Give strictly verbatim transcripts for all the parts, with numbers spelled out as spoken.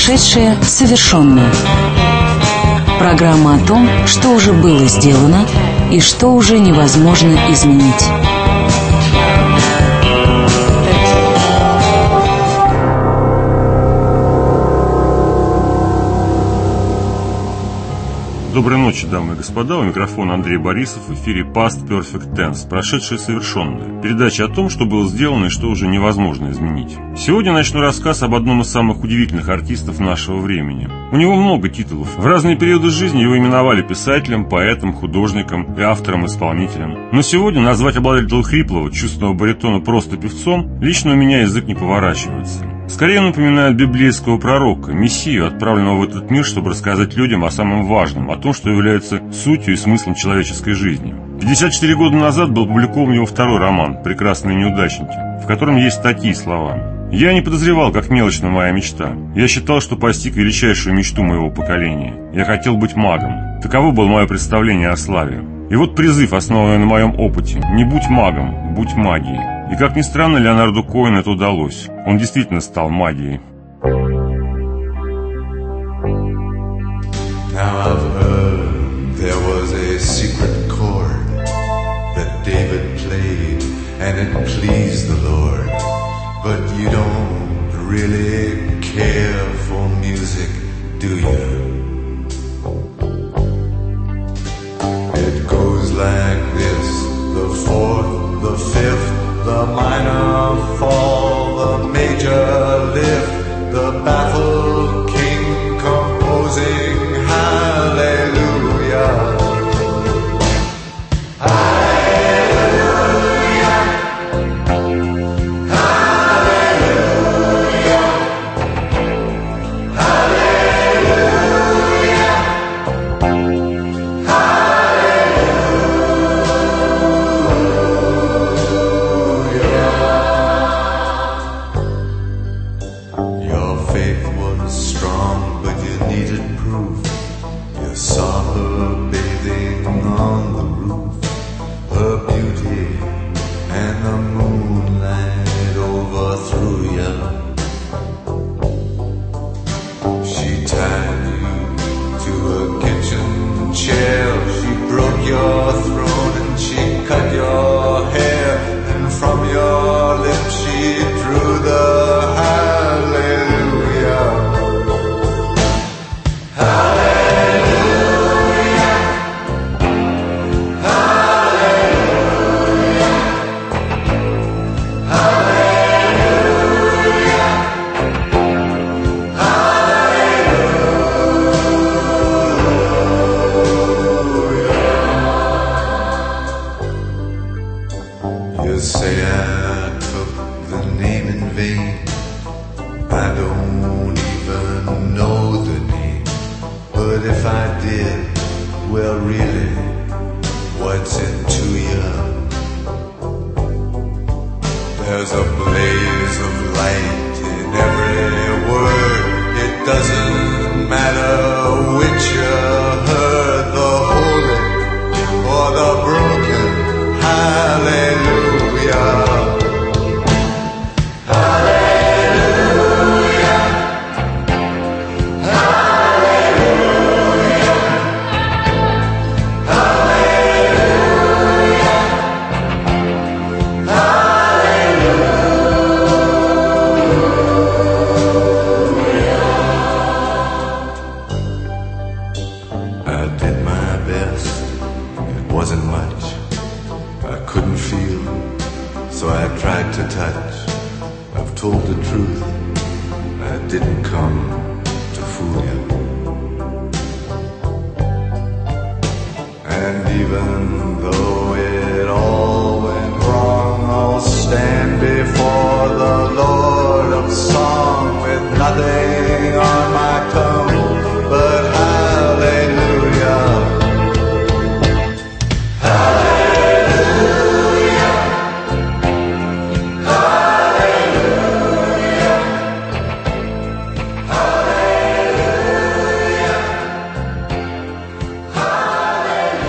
Прошедшее совершенное. Программа о том, что уже было сделано и что уже невозможно изменить. Доброй ночи, дамы и господа. У микрофона Андрей Борисов. В эфире Past Perfect Tense. Прошедшее совершенное. Передача о том, что было сделано и что уже невозможно изменить. Сегодня начну рассказ об одном из самых удивительных артистов нашего времени. У него много титулов. В разные периоды жизни его именовали писателем, поэтом, художником и автором-исполнителем. Но сегодня назвать обладателя хриплого, чувственного баритона просто певцом лично у меня язык не поворачивается. Скорее он напоминает библейского пророка, мессию, отправленного в этот мир, чтобы рассказать людям о самом важном, о том, что является сутью и смыслом человеческой жизни. пятьдесят четыре года назад был опубликован его второй роман «Прекрасные неудачники», в котором есть такие слова. «Я не подозревал, как мелочна моя мечта. Я считал, что постиг величайшую мечту моего поколения. Я хотел быть магом. Таково было мое представление о славе. И вот призыв, основанный на моем опыте. Не будь магом, будь магией». И как ни странно, Леонарду Коэну это удалось. Он действительно стал магией. Now I've heard there was a secret chord that David played and it pleased the Lord. But you don't really care for music, do you? It goes like this, the fourth, the fifth, the minor fall, the major lift, the baffled king composing hallelujah.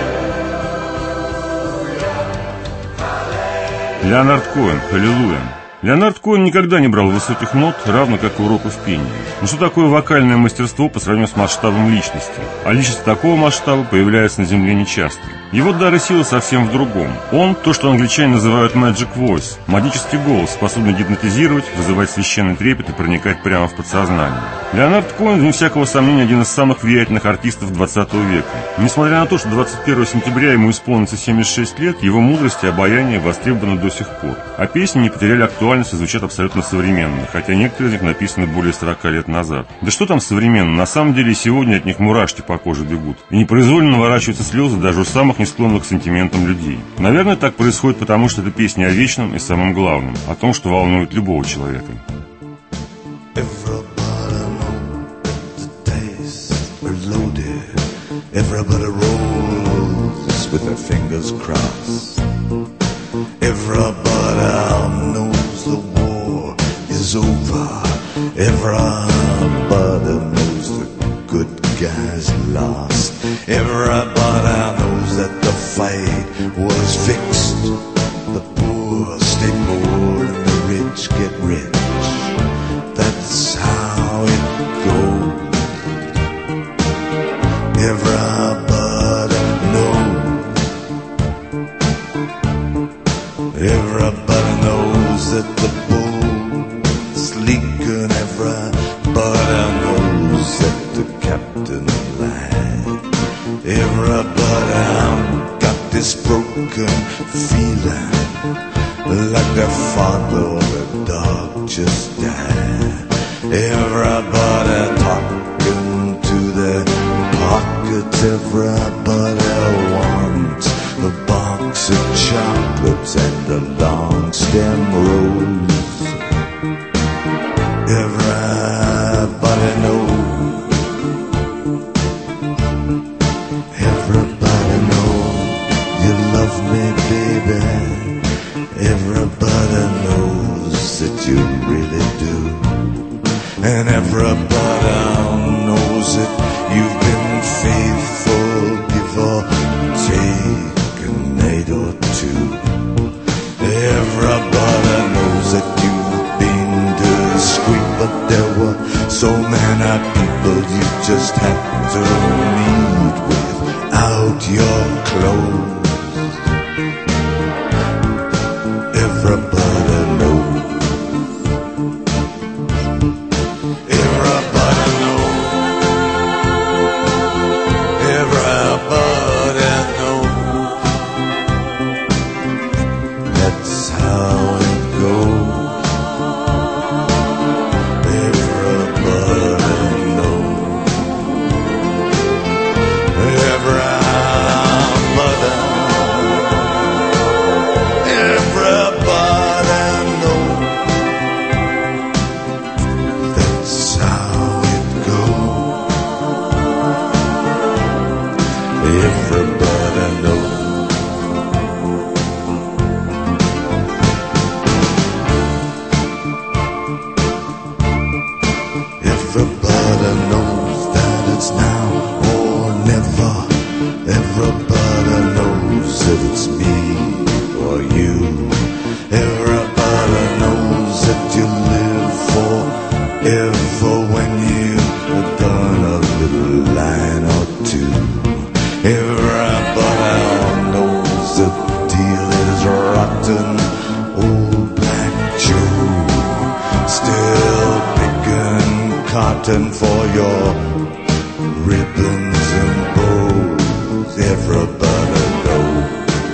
Леонард Коэн, «Аллилуйя». Леонард Коэн никогда не брал высоких нот, равно как и уроков пения. Но что такое вокальное мастерство по сравнению с масштабом личности? А личность такого масштаба появляется на Земле нечасто. Его дар и сила совсем в другом. Он – то, что англичане называют magic voice, магический голос, способный гипнотизировать, вызывать священный трепет и проникать прямо в подсознание. Леонард Коэн, вне всякого сомнения, один из самых влиятельных артистов двадцатого века. Несмотря на то, что двадцать первого сентября ему исполнится семьдесят шесть лет, его мудрость и обаяние востребованы до сих пор. А песни не потеряли актуальность и звучат абсолютно современно, хотя некоторые из них написаны более сорока лет назад. Да что там современно, на самом деле сегодня от них мурашки по коже бегут. И непроизвольно наворачиваются слезы даже у самых не склонных к сантиментам людей. Наверное, так происходит потому, что это песня о вечном и самом главном, о том, что волнует любого человека. Everybody rolls with their fingers crossed. Everybody knows the war is over. Everybody knows the good guys lost. Everybody knows that the fight was fixed. The poor stay poor and the rich get rich. That's how it goes. Everybody knows. Everybody knows that the boat's leaking. Everybody knows that the captain lied. Everybody got this broken feeling, like their father or their dog just died. Everybody talking to their pockets. Everybody wants a box of chocolates and a long stem rose. Everybody knows. Everybody knows you love me, baby. Everybody knows that you really do. And everybody knows that you've been faithful, give or take a night or two. Everybody knows that you've been discreet, but there were so many people you just had to meet without your clothes. Everybody knows. For your ribbons and bows, everybody knows.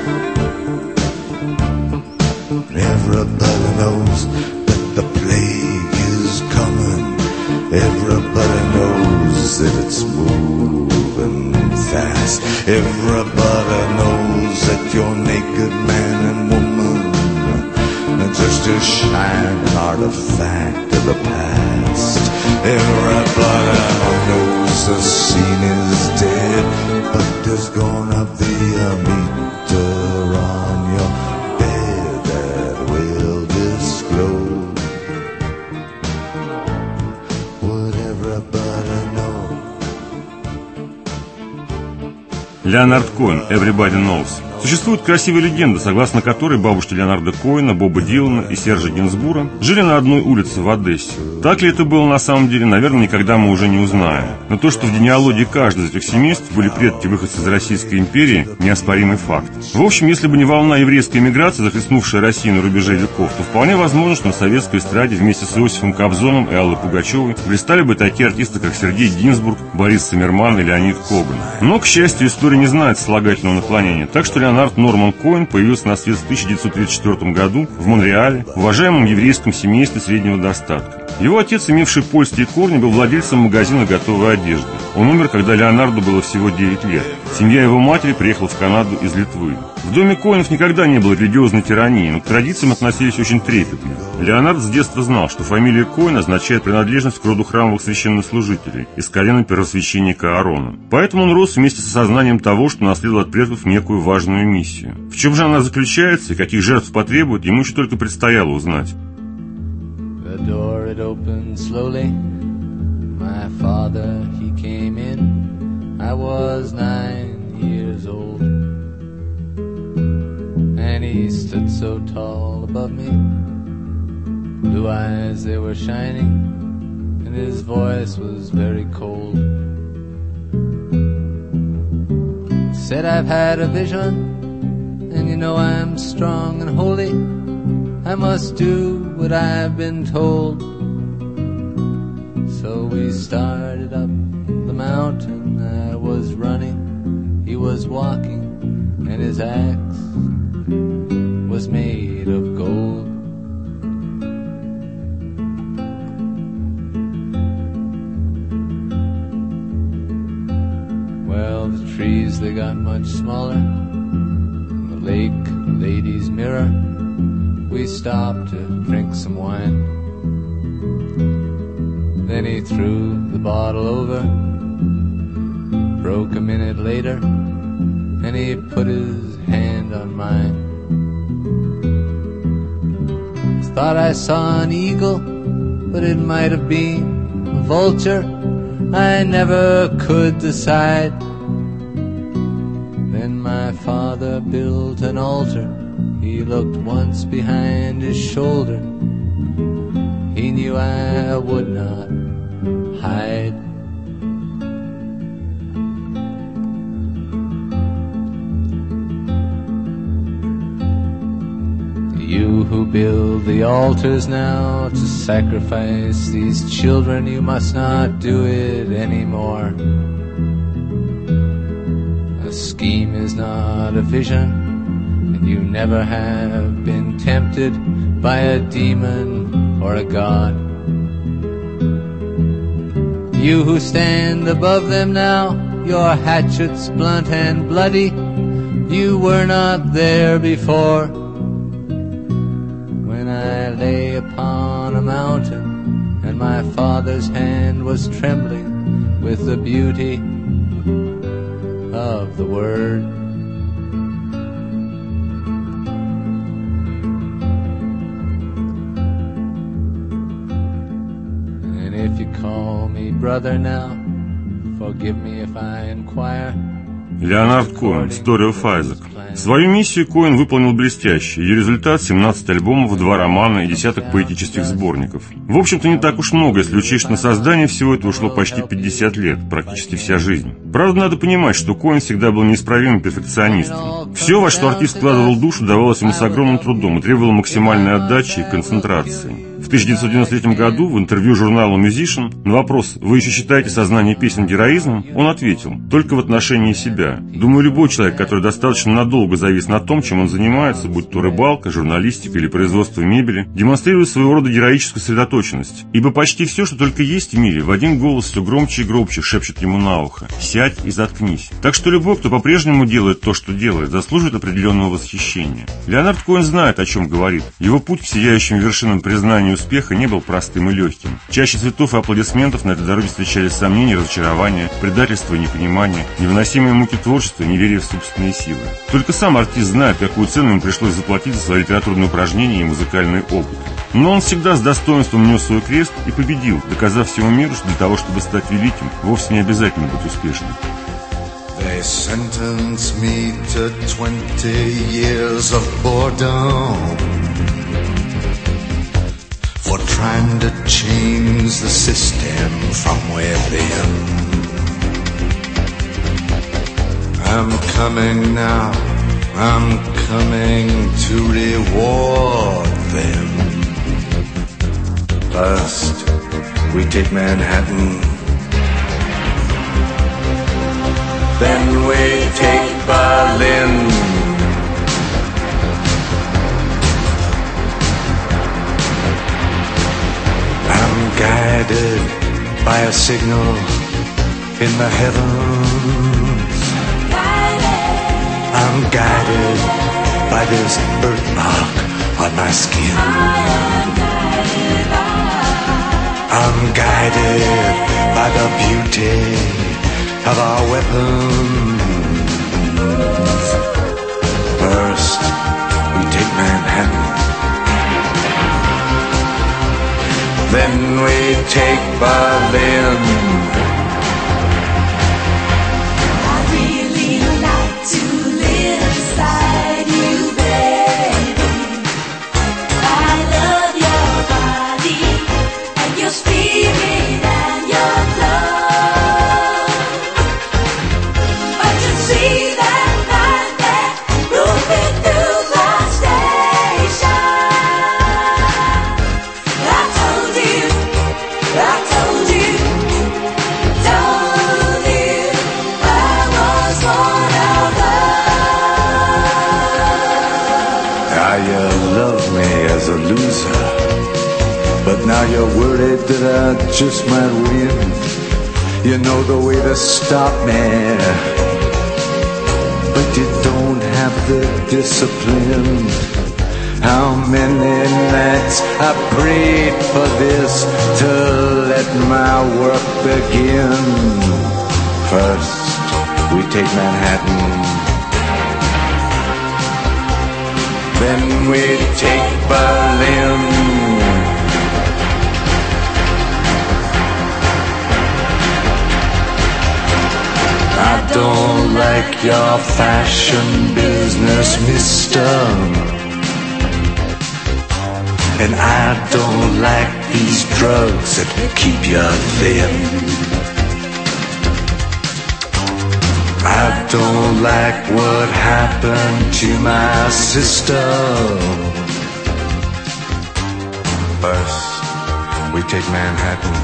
Everybody knows that the plague is coming. Everybody knows that it's moving fast. Everybody knows that you're naked man and woman, just a shining artifact of the past. Everybody knows the scene is dead, but there's gonna be a meter on your bed that will disclose what everybody knows. Леонард Коэн, Everybody Knows. Существует красивая легенда, согласно которой бабушки Леонарда Коэна, Боба Дилана и Сержа Гинзбура жили на одной улице в Одессе. Так ли это было на самом деле, наверное, никогда мы уже не узнаем. Но то, что в генеалогии каждого из этих семейств были предки выходцы из Российской империи, неоспоримый факт. В общем, если бы не волна еврейской эмиграции, захлестнувшая Россию на рубеже веков, то вполне возможно, что на советской эстраде вместе с Иосифом Кобзоном и Аллой Пугачевой блистали бы такие артисты, как Сергей Гинзбург, Борис Циммерман и Леонид Коган. Но, к счастью, история не знает слагательного наклонения, так что Леонард Норман Коэн появился на свет в тысяча девятьсот тридцать четвёртом году в Монреале, в уважаемом еврейском семействе среднего достатка. Его отец, имевший польские корни, был владельцем магазина готовой одежды. Он умер, когда Леонарду было всего девять лет. Семья его матери приехала в Канаду из Литвы. В доме Коэнов никогда не было религиозной тирании, но к традициям относились очень трепетно. Леонард с детства знал, что фамилия Коэн означает принадлежность к роду храмовых священнослужителей из колена первосвященника Аарона. Поэтому он рос вместе с осознанием того, что наследовал от предков некую важную миссию. В чем же она заключается и каких жертв потребует, ему еще только предстояло узнать. The door it opened slowly. My father he came in. I was nine years old, and he stood so tall above me. Blue eyes they were shining, and his voice was very cold. Said I've had a vision, and you know I'm strong and holy. I must do what I've been told. So we started up the mountain. I was running, he was walking, and his axe was made of gold. Well, the trees, they got much smaller. The lake, the lady's mirror. We stopped to drink some wine. Then he threw the bottle over. Broke a minute later, and he put his hand on mine. Thought I saw an eagle, but it might have been a vulture. I never could decide. Then my father built an altar. He looked once behind his shoulder. He knew I would not hide. You who build the altars now to sacrifice these children, you must not do it anymore. A scheme is not a vision. You never have been tempted by a demon or a god. You who stand above them now, your hatchets blunt and bloody, you were not there before. When I lay upon a mountain and my father's hand was trembling with the beauty of the word. If you call me brother now, forgive me if I inquire. Леонард Коэн, Story of Isaac. Свою миссию Коэн выполнил блестяще. Ее результат — семнадцать альбомов, два романа и десяток поэтических сборников. В общем-то, не так уж много, если учесть, что на создание всего этого ушло почти пятьдесят лет, практически вся жизнь. Правда, надо понимать, что Коэн всегда был неисправимым перфекционистом. Все, во что артист вкладывал душу, давалось ему с огромным трудом и требовало максимальной отдачи и концентрации. В тысяча девятьсот девяносто третьем году в интервью журналу Musician на вопрос «Вы еще считаете сознание песен героизмом?» он ответил: «Только в отношении себя. Думаю, любой человек, который достаточно надолго завис на том, чем он занимается, будь то рыбалка, журналистика или производство мебели, демонстрирует своего рода героическую сосредоточенность. Ибо почти все, что только есть в мире, в один голос все громче и громче шепчет ему на ухо: сядь и заткнись. Так что любой, кто по-прежнему делает то, что делает, заслуживает определенного восхищения». Леонард Коэн знает, о чем говорит. Его путь к сияющим вершинам признания успеха не был простым и легким. Чаще цветов и аплодисментов на этой дороге встречались сомнения, разочарования, предательство и непонимание, невыносимые муки творчества и неверие в собственные силы. Только сам артист знает, какую цену ему пришлось заплатить за свои литературные упражнения и музыкальный опыт. Но он всегда с достоинством нес свой крест и победил, доказав всему миру, что для того, чтобы стать великим, вовсе не обязательно быть успешным. They sentenced me to twenty years of boredom for trying to change the system from within. I'm coming now, I'm coming to reward them. First, we take Manhattan. Then we take Berlin. I'm guided by a signal in the heavens. I'm guided by this birthmark on my skin. I'm guided by the beauty of our weapons. First, we take Manhattan. Then we take Berlin. I really like to live inside you, baby. I love your body and your spirit and your love. But you see that night there moving through the station, I told you, I told you, told you I was one of us. Now you love me as a loser, but now you're worried that I just might win. You know the way to stop me, but you don't have the discipline. How many nights I prayed for this to let my work begin. First, we take Manhattan. Then we take Berlin. I don't like your fashion business, mister. And I don't like these drugs that keep you thin. I don't like what happened to my sister. First, we take Manhattan.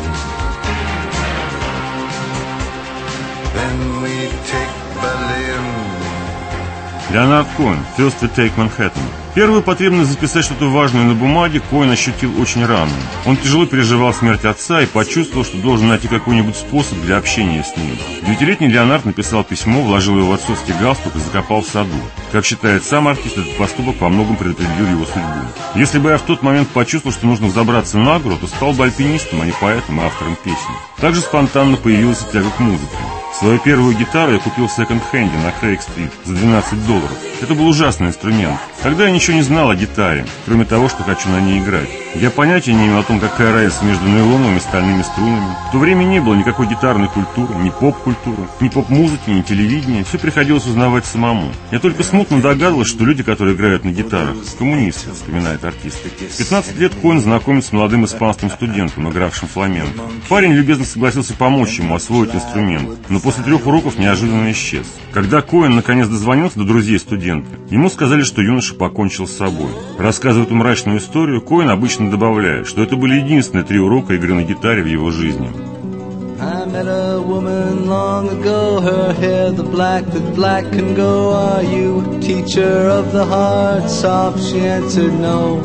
Then we take Berlin. Леонард Коэн, First We Take Manhattan. Первую потребность записать что-то важное на бумаге Коэн ощутил очень рано. Он тяжело переживал смерть отца и почувствовал, что должен найти какой-нибудь способ для общения с ним. Девятилетний Леонард написал письмо, вложил его в отцовский галстук и закопал в саду. Как считает сам артист, этот поступок во многом предопределил его судьбу. Если бы я в тот момент почувствовал, что нужно взобраться на гору, то стал бы альпинистом, а не поэтом и автором песен. Также спонтанно появилась тяга к музыке. Свою первую гитару я купил в секонд-хенде на Крейг-стрит за двенадцать долларов. Это был ужасный инструмент. Тогда я ничего не знал о гитаре, кроме того, что хочу на ней играть. Я понятия не имел о том, какая разница между нейлоновыми и стальными струнами. В то время не было никакой гитарной культуры, ни поп-культуры, ни поп-музыки, ни телевидения. Все приходилось узнавать самому. Я только смутно догадывался, что люди, которые играют на гитарах, коммунисты, вспоминает артист. В пятнадцать лет Коэн знакомится с молодым испанским студентом, игравшим фламенко. Парень любезно согласился помочь ему освоить инструмент, но после трех уроков неожиданно исчез. Когда Коэн наконец дозвонился до друзей студента, ему сказали, что юноша покончил с собой. Рассказывая эту мрачную историю, Коэн обычно добавляет, что это были единственные три урока игры на гитаре в его жизни. I met a woman long ago, her hair the black that black can go. Are you a teacher of the heart? Soft, she answered no.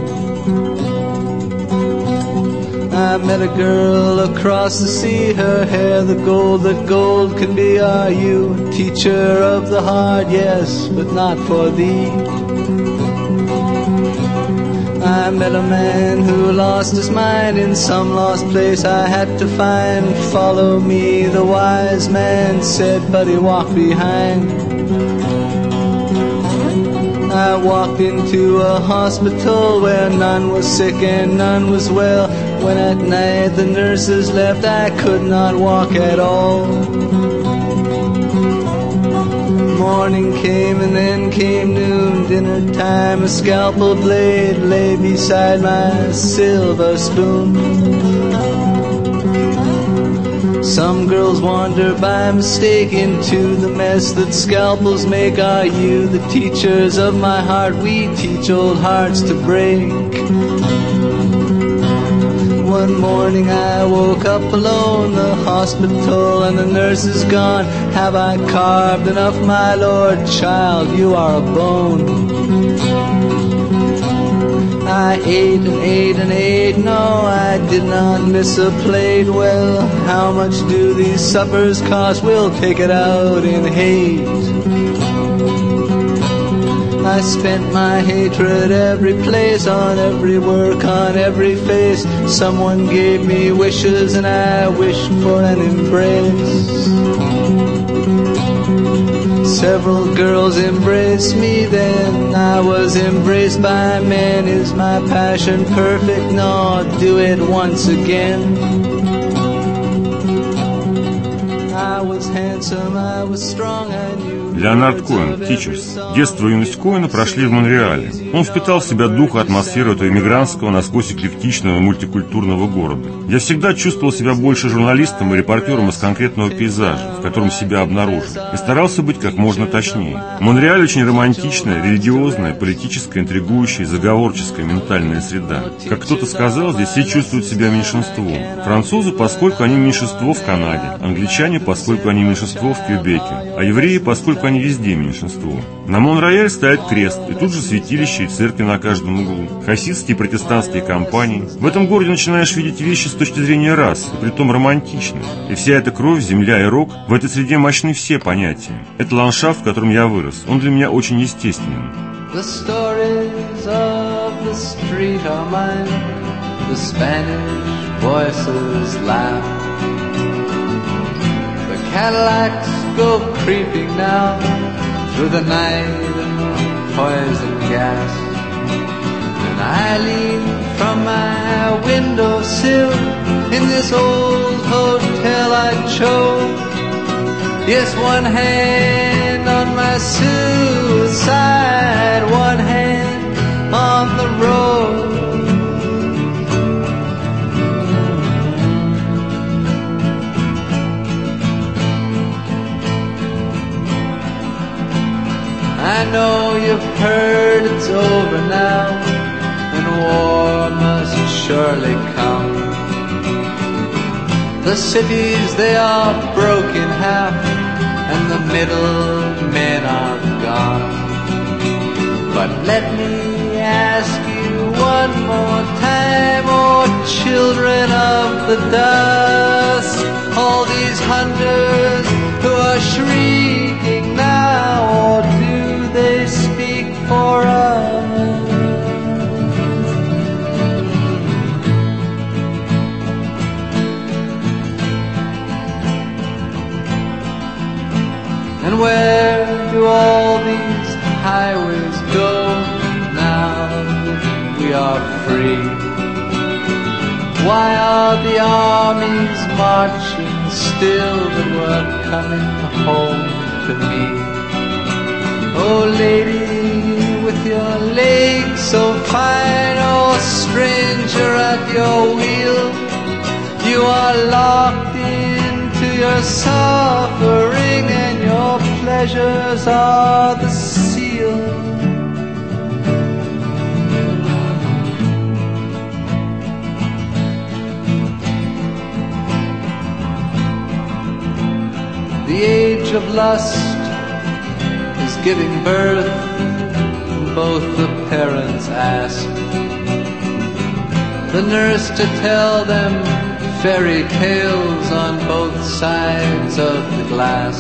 I met a girl across the sea, her hair the gold that gold can be. Are you a teacher of the heart? Yes, but not for thee. I met a man who lost his mind in some lost place I had to find. Follow me, the wise man said, but he walked behind. I walked into a hospital where none was sick and none was well. When at night the nurses left, I could not walk at all. morning came and then came noon, dinner time, a scalpel blade lay beside my silver spoon. Some girls wander by mistake into the mess that scalpels make. Are you the teachers of my heart? We teach old hearts to break. One morning I woke up alone, the hospital and the nurse is gone. Have I carved enough, my lord? Child, you are a bone. I ate and ate and ate, no, I did not miss a plate. Well, how much do these suppers cost? We'll take it out in hate. I spent my hatred every place, on every work, on every face. Someone gave me wishes and I wished for an embrace. Several girls embraced me, then I was embraced by men. Is my passion perfect? No, do it once again. I was handsome, I was strong, I knew. Леонард Коэн, Teachers. Детство и юность Коэна прошли в Монреале. Он впитал в себя дух и атмосферу этого эмигрантского, насквозь эклектичного, мультикультурного города. Я всегда чувствовал себя больше журналистом и репортером из конкретного пейзажа, в котором себя обнаружил, и старался быть как можно точнее. Монреаль очень романтичная, религиозная, политическая, интригующая, заговорческая ментальная среда. Как кто-то сказал, здесь все чувствуют себя меньшинством. Французы, поскольку они меньшинство в Канаде, англичане, поскольку они меньшинство в Квебеке, а евреи, поскольку они везде меньшинство. На Мон-Рояль стоит крест, и тут же святилища и церкви на каждом углу, хасидские и протестантские компании. В этом городе начинаешь видеть вещи с точки зрения расы, и притом романтичные. И вся эта кровь, земля и рок, в этой среде мощны все понятия. Это ландшафт, в котором я вырос. Он для меня очень естественен. The stories of the street are mine. The Spanish voices laugh. The Cadillacs go creeping now through the night and poison gas. And I lean from my windowsill in this old hotel I chose. Yes, one hand on my suicide, one hand on the road. I know you've heard it's over now, and war must surely come. The cities, they are broken half, and the middle men are gone. But let me ask you one more time, oh children of the dust, all these hunters who are shrieking now, or do they speak for us? And where do all these highways go now that we are free? Why are the armies marching still that were coming home to me? Oh lady, with your legs so fine, oh stranger at your wheel, you are locked into your suffering, and your pleasures are the seal. The age of lust is giving birth, both the parents ask the nurse to tell them fairy tales on both sides of the glass.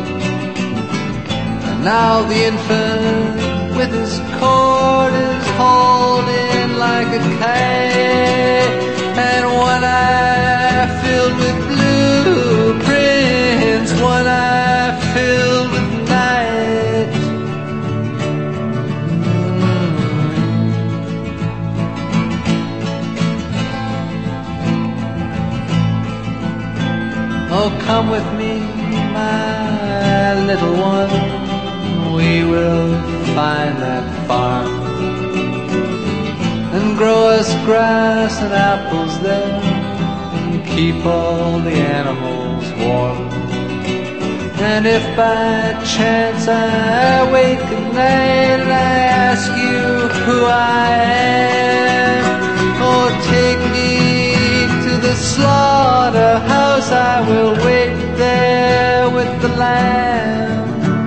And now the infant with his cord is hauled in like a kite, and one eye filled with blueprints, one eye filled with night. Oh, come with me, my little one, find that farm and grow us grass and apples there and keep all the animals warm. And if by chance I wake at night and I ask you who I am, oh, take me to the slaughterhouse, I will wait there with the lamb.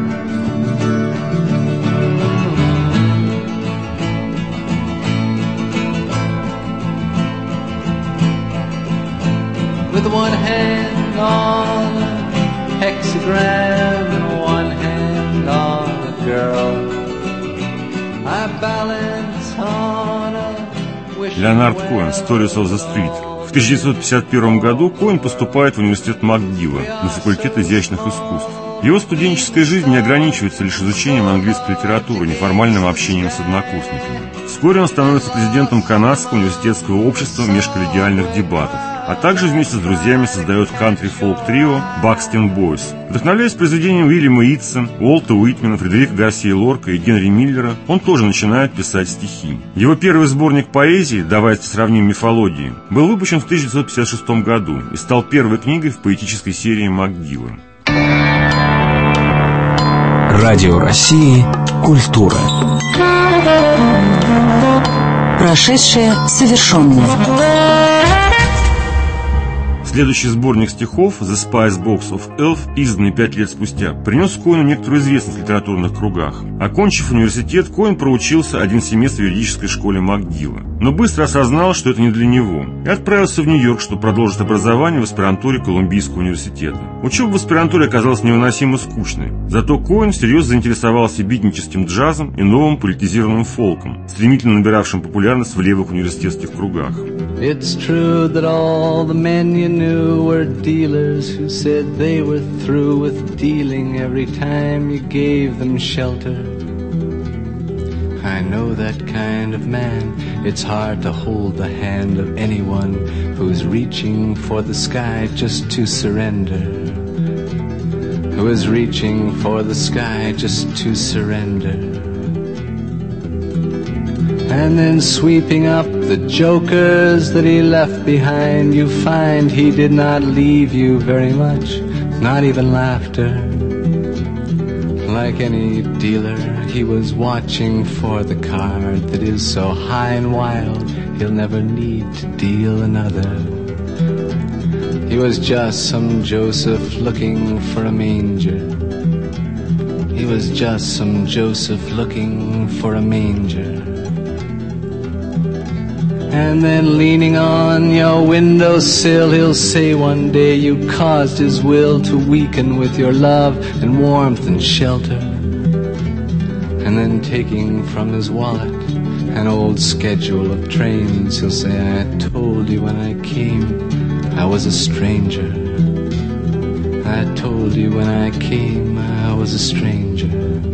With one hand on a hexagram and one hand on a girl, I balance on a wish. Леонард Коэн, Stories of the Street. В тысяча девятьсот пятьдесят первом году Коэн поступает в университет МакГилла на факультет изящных искусств. Его студенческая жизнь не ограничивается лишь изучением английской литературы, неформальным общением с однокурсниками. Вскоре он становится президентом Канадского университетского общества межколлегиальных дебатов, а также вместе с друзьями создает кантри-фолк-трио «Buxton Boys». Вдохновляясь произведением Уильяма Йитса, Уолта Уитмена, Фредерика Гарсии Лорка и Генри Миллера, он тоже начинает писать стихи. Его первый сборник поэзии «Давайте сравним мифологии» был выпущен в тысяча девятьсот пятьдесят шестом году и стал первой книгой в поэтической серии МакГилла. Радио России «Культура». Прошедшее совершенное. Следующий сборник стихов «The Spice Box of Elf», изданный пять лет спустя, принес Коэну некоторую известность в литературных кругах. Окончив университет, Коэн проучился один семестр в юридической школе МакГилла, но быстро осознал, что это не для него, и отправился в Нью-Йорк, чтобы продолжить образование в аспирантуре Колумбийского университета. Учеба в аспирантуре оказалась невыносимо скучной, зато Коэн всерьез заинтересовался битническим джазом и новым политизированным фолком, стремительно набиравшим популярность в левых университетских кругах. It's true that all the men you knew were dealers who said they were through with dealing every time you gave them shelter. I know that kind of man. It's hard to hold the hand of anyone who's reaching for the sky just to surrender. Who is reaching for the sky just to surrender. And then sweeping up the jokers that he left behind, you find he did not leave you very much, not even laughter. Like any dealer, he was watching for the card that is so high and wild, he'll never need to deal another. He was just some Joseph looking for a manger. He was just some Joseph looking for a manger. And then leaning on your windowsill, he'll say one day you caused his will to weaken with your love and warmth and shelter. And then taking from his wallet an old schedule of trains, he'll say, I told you when I came I was a stranger. I told you when I came I was a stranger.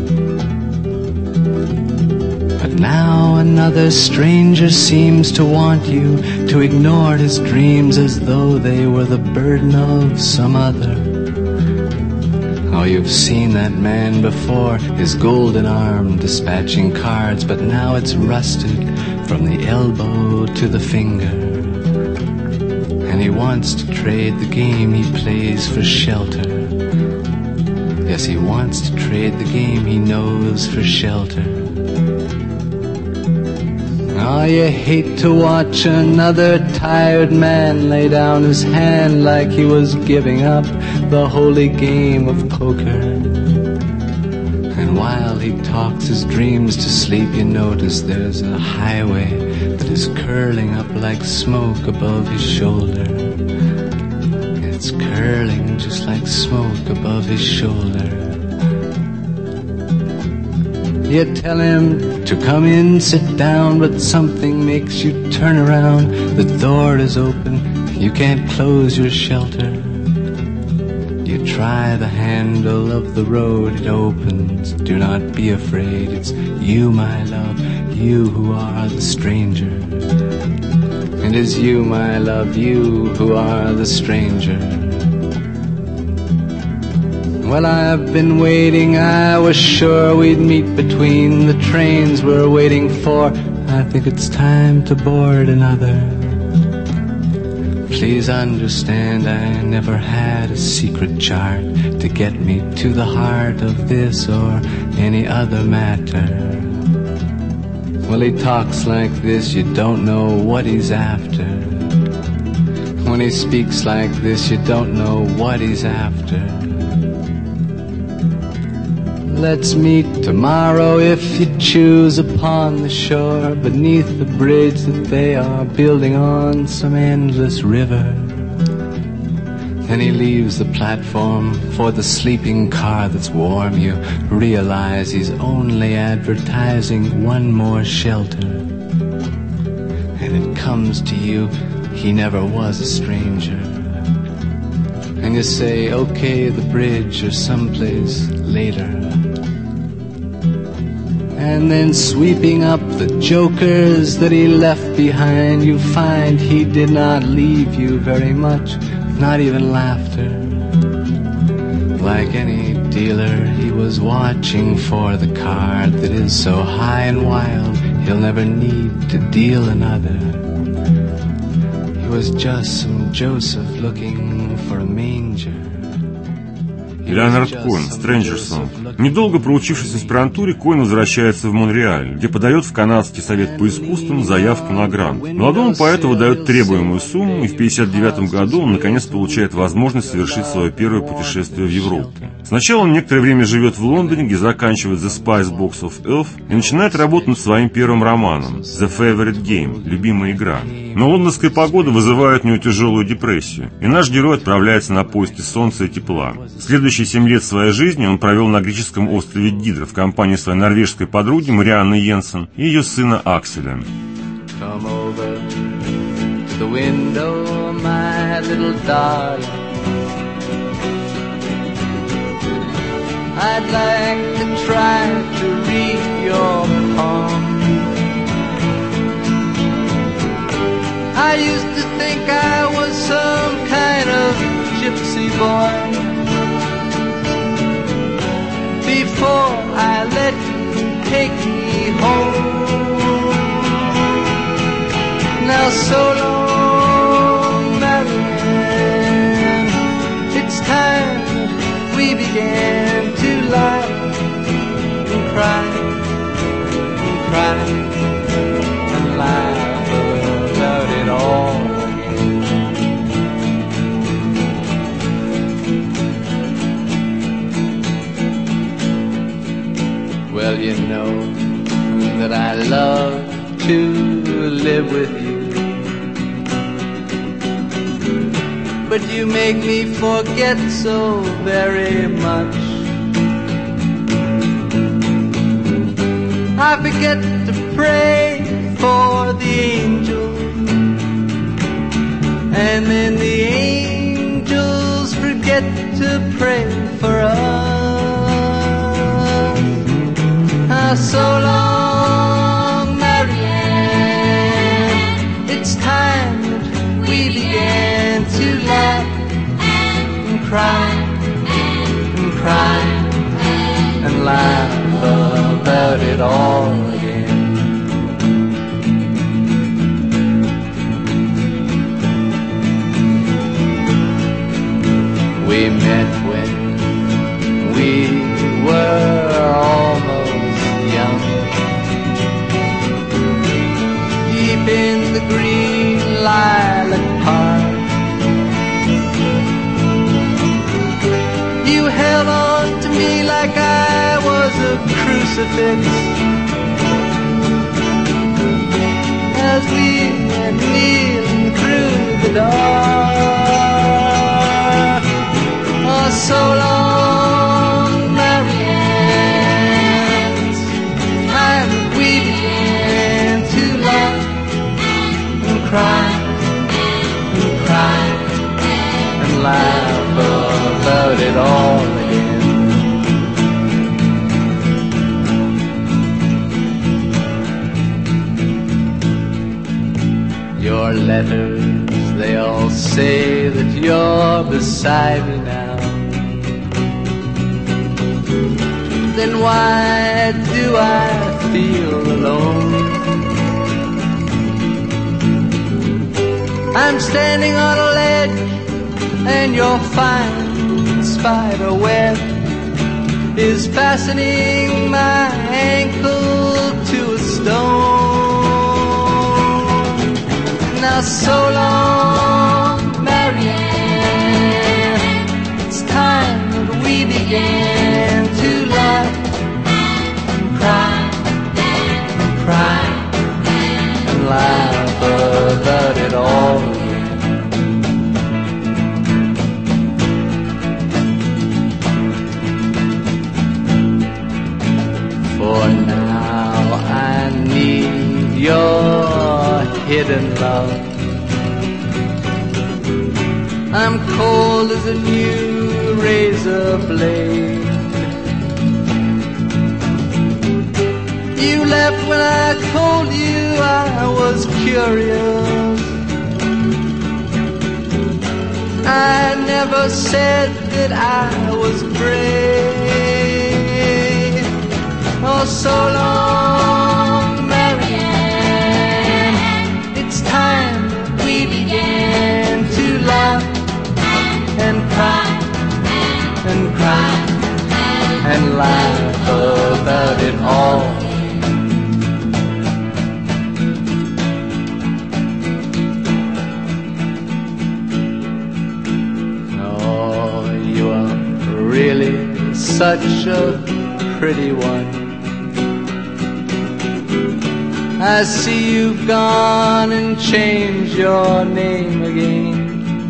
Now another stranger seems to want you to ignore his dreams as though they were the burden of some other. Oh, you've seen that man before, his golden arm dispatching cards, but now it's rusted from the elbow to the finger. And he wants to trade the game he plays for shelter. Yes, he wants to trade the game he knows for shelter. Oh, you hate to watch another tired man lay down his hand like he was giving up the holy game of poker. And while he talks his dreams to sleep, you notice there's a highway that is curling up like smoke above his shoulder. It's curling just like smoke above his shoulder. You tell him to come in, sit down, but something makes you turn around. The door is open, you can't close your shelter. You try the handle of the road, it opens. Do not be afraid, it's you, my love, you who are the stranger. It is you, my love, you who are the stranger. Well, I've been waiting, I was sure we'd meet between the trains we're waiting for. I think it's time to board another. Please understand, I never had a secret chart to get me to the heart of this or any other matter. Well, he talks like this, you don't know what he's after. When he speaks like this, you don't know what he's after. Let's meet tomorrow if you choose upon the shore, beneath the bridge that they are building on some endless river. Then he leaves the platform for the sleeping car that's warm. You realize he's only advertising one more shelter. And it comes to you, he never was a stranger. And you say, okay, the bridge or someplace later. And then sweeping up the jokers that he left behind, you find he did not leave you very much, not even laughter. Like any dealer, he was watching for the card that is so high and wild, he'll never need to deal another. He was just some Joseph looking for a manger. Леонард Коэн, Stranger Song. Недолго проучившись в аспирантуре, Коэн возвращается в Монреаль, где подает в Канадский совет по искусствам заявку на грант. Молодому поэту выдают требуемую сумму, и в пятьдесят девятом году он наконец получает возможность совершить свое первое путешествие в Европу. Сначала он некоторое время живет в Лондоне, где заканчивает The Spice Box of Elf и начинает работать над своим первым романом The Favorite Game, любимая игра. Но лондонская погода вызывает у него тяжелую депрессию, и наш герой отправляется на поиски солнца и тепла. Следующие семь лет своей жизни он провел на греческом острове Гидра в компании своей норвежской подруги Марианны Йенсен и ее сына Акселя. Come over to the window, my little darling. I'd like to try to read your palm. I used to think I was some kind of gypsy boy before I let you take me home. Now so long, Marianne, it's time we began to laugh and cry and cry and laugh about it all again. Well, you know that I love to live with you, but you make me forget so very much. I forget to pray for the angels, and then the angels forget to pray for us. Ah, so long, Marianne, it's time that we began to laugh and cry and cry and laugh about it all again. We met when we were almost young, deep in the green lilac park. You held on to me like I was a crucifix as we went kneeling through the dark. Oh, so long, Marianne, it's time that we began to laugh and cry and cry and laugh about it all again. Your letters, they all say that you're beside me now, then why do I feel alone? I'm standing on a ledge and your fine spider web is fastening my ankle to a stone. Now so long, Marianne, it's time that we began to laugh and cry and cry and laugh about it all. For now I need your hidden love. I'm cold as a new razor blade. You left when I told you I was curious. I never said that I was brave. Oh, so long, Marianne, it's time that we began to laugh and cry and cry and laugh about it all. Oh, you are really such a pretty one. I see you've gone and changed your name again.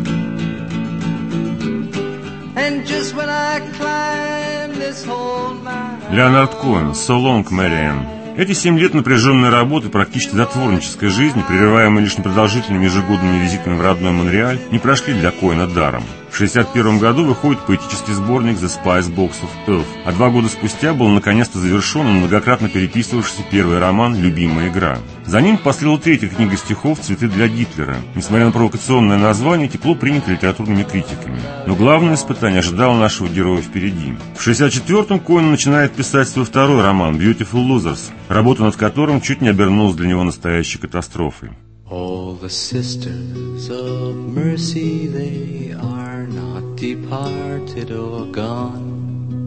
And just when I climb this whole mountain. Леонард Коэн, So Long, Marianne. Эти семь лет напряженной работы, практически затворнической жизни, прерываемой лишь непродолжительными ежегодными визитами в родной Монреаль, не прошли для Коэна даром. В шестьдесят первом году выходит поэтический сборник The Spice Box of Earth, а два года спустя был наконец-то завершен многократно переписывавшийся первый роман «Любимая игра». За ним последовала третья книга стихов «Цветы для Гитлера». Несмотря на провокационное название, тепло принято литературными критиками. Но главное испытание ожидало нашего героя впереди. В шестьдесят четвёртом Коэн начинает писать свой второй роман «Beautiful Losers», работа над которым чуть не обернулась для него настоящей катастрофой. All the sisters of mercy, they are not departed or gone.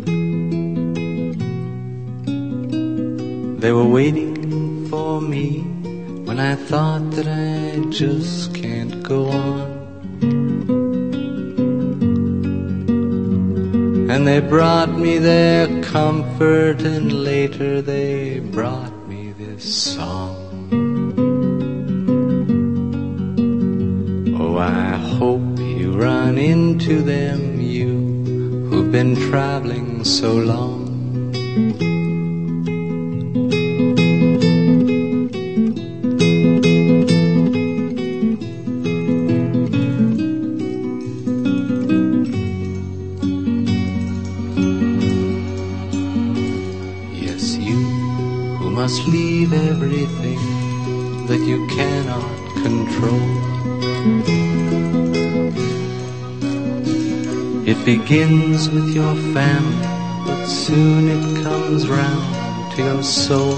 They were waiting for me when I thought that I just can't go on. And they brought me their comfort, and later they brought me this song. Oh, I hope you run into them, you who've been traveling so long. Yes, you who must leave everything that you cannot control. It begins with your family, but soon it comes round to your soul.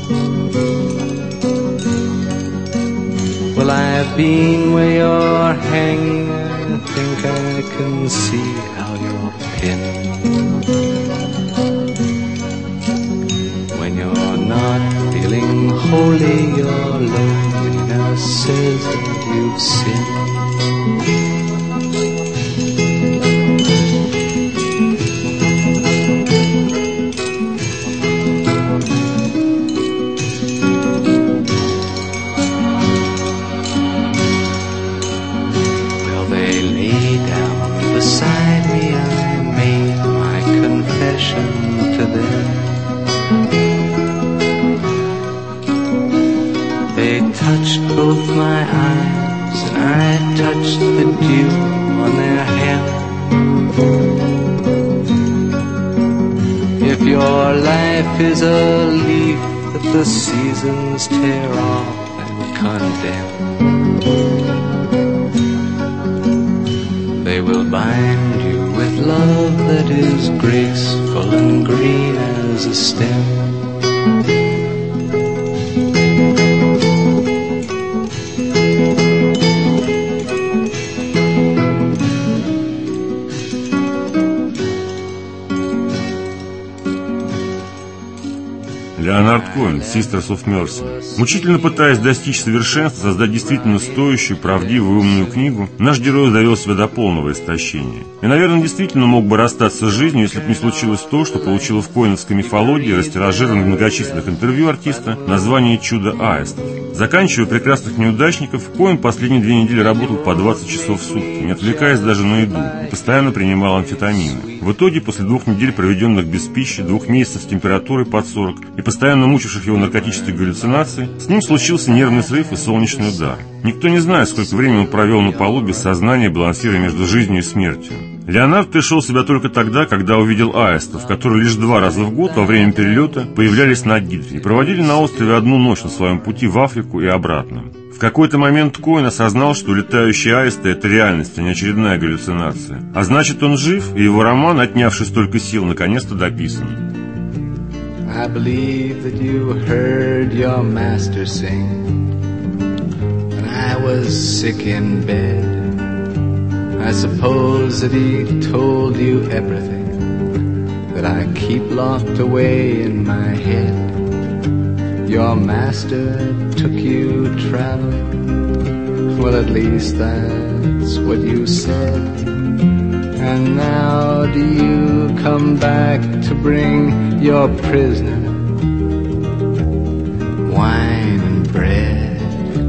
Well, I've been where you're hanging, I think I can see how you're pinned. When you're not feeling holy, your loneliness says that you've sinned. Both my eyes, and I touched the dew on their hair. If your life is a leaf that the seasons tear off and condemn, they will bind you with love that is graceful and green grows a stem. Леонард Коэн, Sisters of Mercy. Мучительно пытаясь достичь совершенства, создать действительно стоящую, правдивую, умную книгу, наш герой довел себя до полного истощения. И, наверное, действительно мог бы расстаться с жизнью, если бы не случилось то, что получило в коэновской мифологии, растиражированном в многочисленных интервью артиста, название «Чудо аистов». Заканчивая «Прекрасных неудачников», Коэн последние две недели работал по двадцать часов в сутки, не отвлекаясь даже на еду, и постоянно принимал амфетамины. В итоге, после двух недель, проведенных без пищи, двух месяцев с температурой под сорок и постоянно мучивших его наркотических галлюцинаций, с ним случился нервный срыв и солнечный удар. Никто не знает, сколько времени он провел на полу без сознания, балансируя между жизнью и смертью. Леонард пришел в себя только тогда, когда увидел аистов, которые лишь два раза в год во время перелета появлялись на Гидре и проводили на острове одну ночь на своем пути в Африку и обратно. В какой-то момент Коэн осознал, что летающие аисты – это реальность, а не очередная галлюцинация. А значит, он жив, и его роман, отнявший столько сил, наконец-то дописан. I believe that you heard your master sing when I was sick in bed. I suppose that he told you everything that I keep locked away in my head. Your master took you traveling, well, at least that's what you said. And now do you come back to bring your prisoner wine and bread?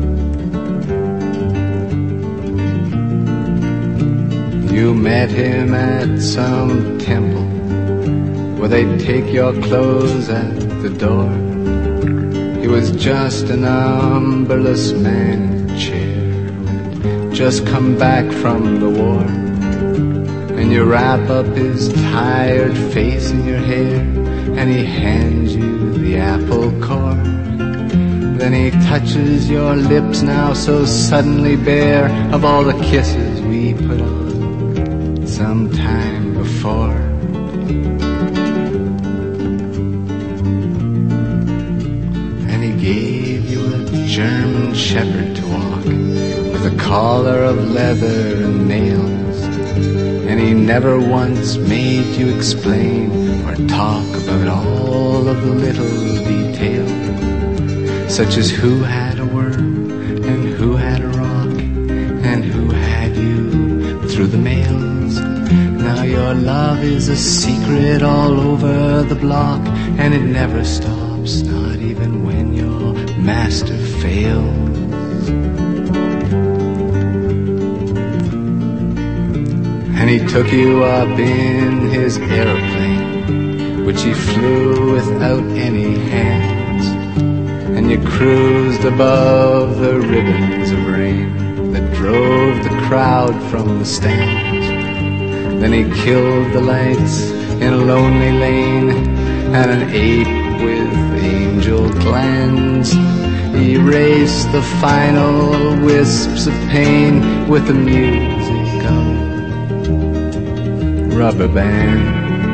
You met him at some temple where they'd take your clothes at the door. He was just an umberless man in a chair who'd just come back from the war. And you wrap up his tired face in your hair, and he hands you the apple core. Then he touches your lips now so suddenly bare of all the kisses we put on some time before. And he gave you a German shepherd to walk with a collar of leather and nails. And he never once made you explain or talk about all of the little details, such as who had a worm and who had a rock and who had you through the mails. Now your love is a secret all over the block, and it never stops, not even when your master fails. And he took you up in his aeroplane, which he flew without any hands, and you cruised above the ribbons of rain that drove the crowd from the stands. Then he killed the lights in a lonely lane, and an ape with angel glands erased the final wisps of pain with the music of rubber band.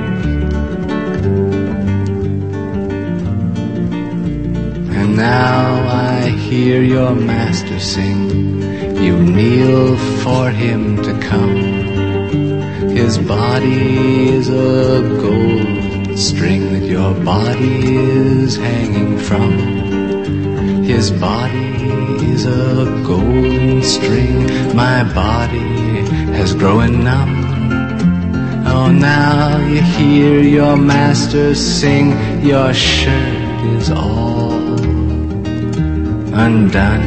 And now I hear your master sing. You kneel for him to come. His body is a gold string that your body is hanging from. His body is a golden string. My body has grown numb. Oh, now you hear your master sing. Your shirt is all undone.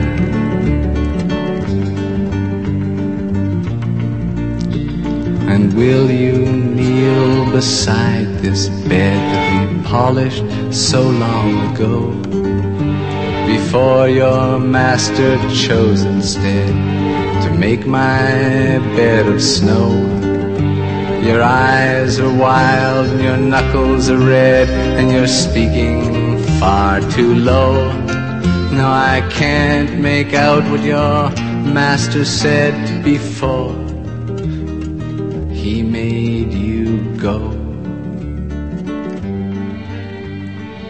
And will you kneel beside this bed that we polished so long ago, before your master chose instead to make my bed of snow? Your eyes are wild and your knuckles are red, and you're speaking far too low. No, I can't make out what your master said before he made you go.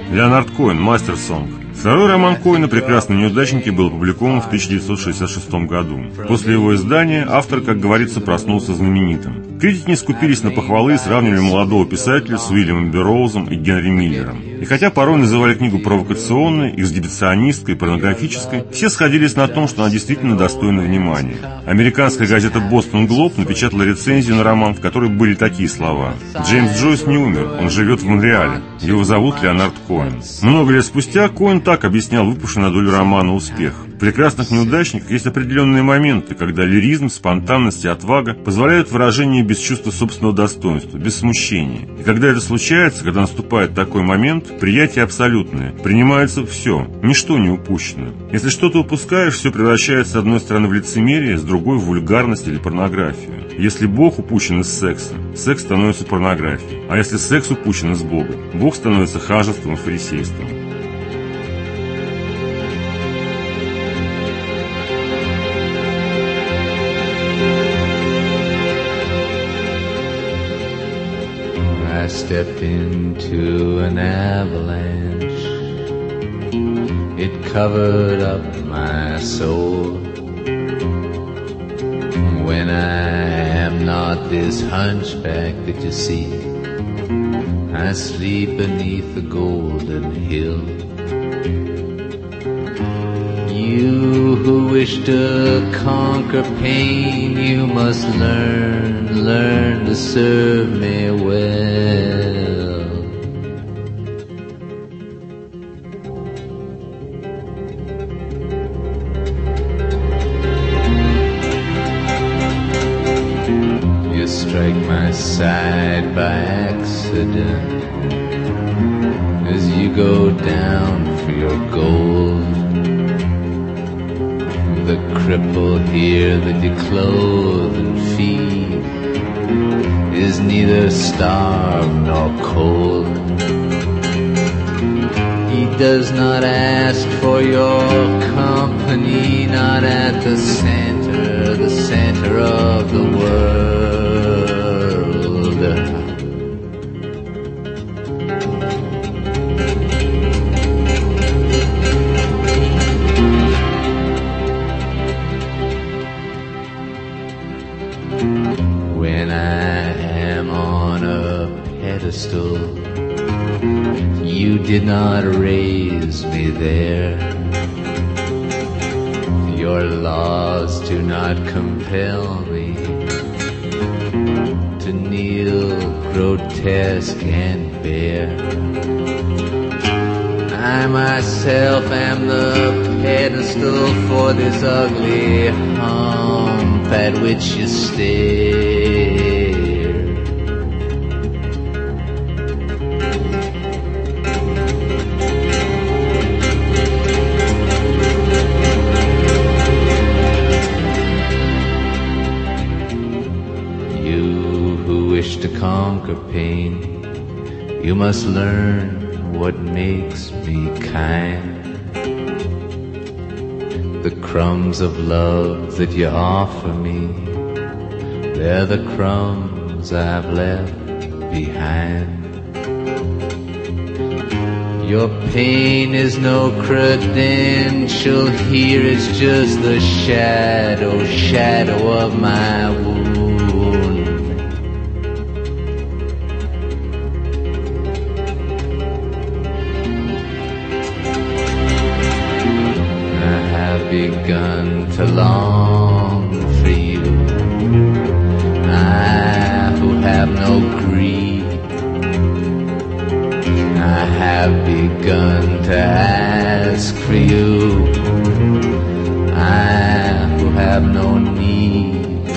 Леонард Коэн, «Мастер-сонг». Второй роман Коэна «Прекрасные неудачники» был опубликован в тысяча девятьсот шестьдесят шестом году. После его издания автор, как говорится, проснулся знаменитым. Критики не скупились на похвалы и сравнивали молодого писателя с Уильямом Берроузом и Генри Миллером. И хотя порой называли книгу провокационной, эксгибиционистской, порнографической, все сходились на том, что она действительно достойна внимания. Американская газета «Бостон Глоб» напечатала рецензию на роман, в которой были такие слова: «Джеймс Джойс не умер, он живет в Монреале. Его зовут Леонард Коэн». Много лет спустя Коэн так объяснял выпавший на долю романа успех. В «Прекрасных неудачниках» есть определенные моменты, когда лиризм, спонтанность и отвага позволяют выражение без чувства собственного достоинства, без смущения. И когда это случается, когда наступает такой момент, приятие абсолютное, принимается все, ничто не упущено. Если что-то упускаешь, все превращается с одной стороны в лицемерие, с другой в вульгарность или порнографию. Если Бог упущен из секса, секс становится порнографией. А если секс упущен из Бога, Бог становится хажеством и фарисейством. I stepped into an avalanche. It covered up my soul. When I am not this hunchback that you see, I sleep beneath the golden hill. You who wish to conquer pain, you must learn, learn to serve me well. You strike my side by accident as you go down for your gold. The cripple here that you clothe and feed is neither starved nor cold. He does not ask for your company, not at the center, the center of the world. When I am on a pedestal, you did not raise me there. Your laws do not compel me to kneel grotesque and bare. I myself am the pedestal for this ugly hump at which you stare. You who wish to conquer pain, you must learn what makes me kind. The crumbs of love that you offer me, they're the crumbs I've left behind. Your pain is no credential here, it's just the shadow, shadow of my wound. Begun to long for you, I who have no greed. I have begun to ask for you, I who have no need.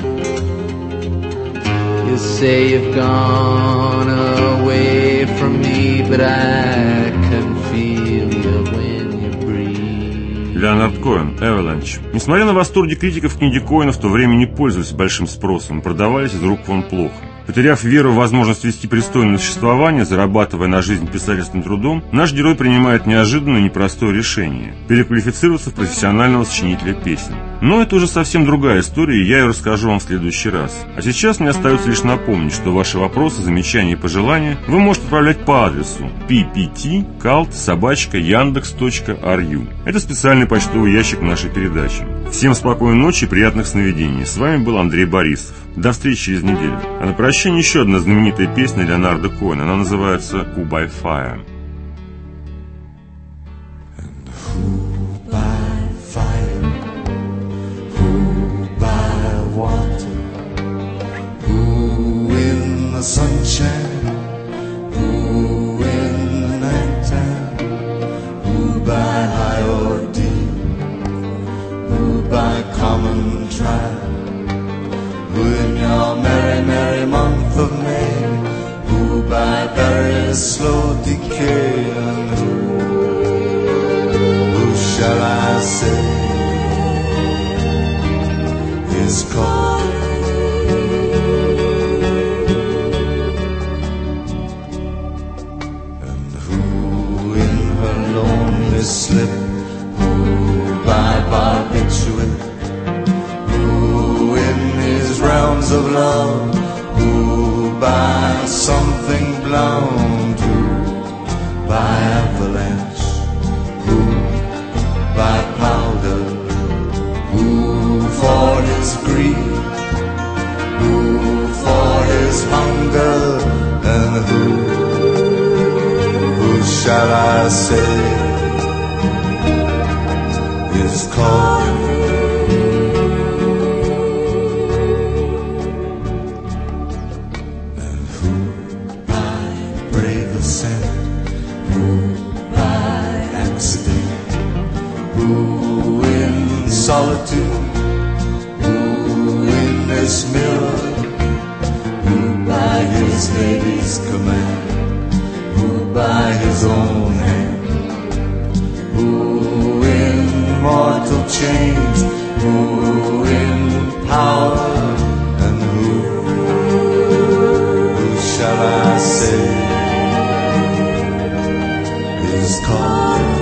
You say you've gone away from me, but I can feel you when you breathe. Леонард Коэн, «Avalanche». Несмотря на восторги критиков, книги Коэна в то время не пользовались большим спросом, продавались из рук вон плохо. Потеряв веру в возможность вести пристойное существование, зарабатывая на жизнь писательским трудом, наш герой принимает неожиданное и непростое решение – переквалифицироваться в профессионального сочинителя песен. Но это уже совсем другая история, и я ее расскажу вам в следующий раз. А сейчас мне остается лишь напомнить, что ваши вопросы, замечания и пожелания вы можете отправлять по адресу пи пи ти калт собака яндекс точка ру. Это специальный почтовый ящик нашей передачи. Всем спокойной ночи и приятных сновидений. С вами был Андрей Борисов. До встречи через неделю. А на прощание еще одна знаменитая песня Леонарда Коэна. Она называется «Who by Fire». The sunshine, who in the nighttime, who by high ordeal, who by common trial, who in your merry, merry month of May, who by very slow decay, and who, who shall I say, is called slip, who by barbiturate, who in his realms of love, who by something blown, who by avalanche, who by powder, who for his greed, who for his hunger, and who, who shall I say is calling, and who by brave ascent, who by accident, who in solitude, who in this mirror, who by his lady's command, who by his own hand, mortal chains, who in power, and who, who shall I say, is calling.